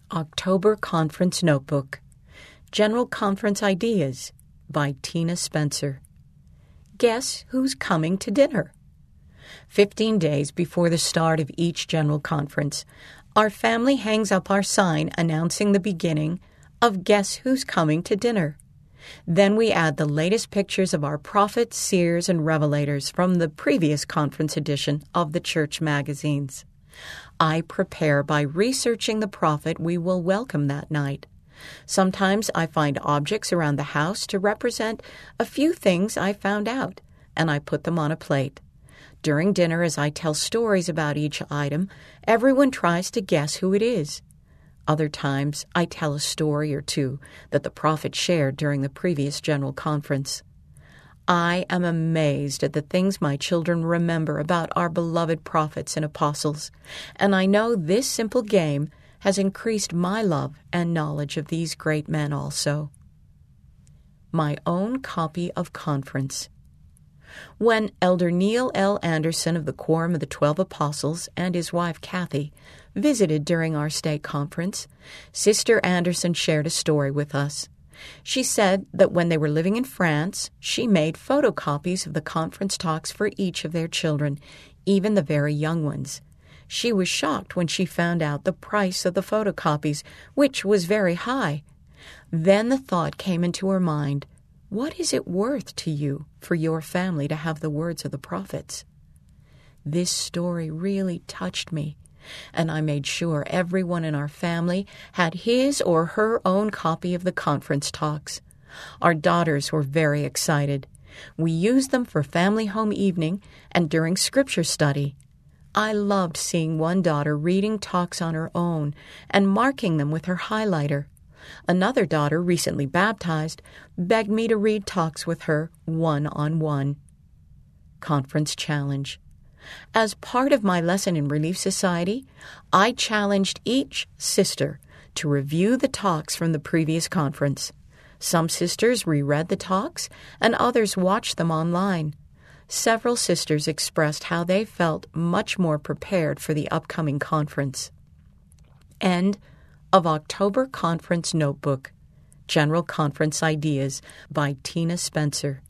October Conference Notebook. General Conference Ideas by Tina Spencer. Guess who's coming to dinner? 15 days before the start of each General Conference, our family hangs up our sign announcing the beginning of Guess Who's Coming to Dinner. Then we add the latest pictures of our prophets, seers, and revelators from the previous conference edition of the church magazines. I prepare by researching the prophet we will welcome that night. Sometimes I find objects around the house to represent a few things I found out, and I put them on a plate. During dinner, as I tell stories about each item, everyone tries to guess who it is. Other times, I tell a story or two that the prophet shared during the previous General Conference. I am amazed at the things my children remember about our beloved prophets and apostles, and I know this simple game has increased my love and knowledge of these great men also. My own copy of Conference. When Elder Neil L. Anderson of the Quorum of the 12 Apostles and his wife Kathy visited during our state conference, Sister Anderson shared a story with us. She said that when they were living in France, she made photocopies of the conference talks for each of their children, even the very young ones. She was shocked when she found out the price of the photocopies, which was very high. Then the thought came into her mind, what is it worth to you for your family to have the words of the prophets? This story really touched me, and I made sure everyone in our family had his or her own copy of the conference talks. Our daughters were very excited. We used them for family home evening and during scripture study. I loved seeing one daughter reading talks on her own and marking them with her highlighter. Another daughter, recently baptized, begged me to read talks with her one-on-one. Conference Challenge. As part of my Lesson in Relief Society, I challenged each sister to review the talks from the previous conference. Some sisters reread the talks, and others watched them online. Several sisters expressed how they felt much more prepared for the upcoming conference. End of October Conference Notebook. General Conference Ideas by Tina Spencer.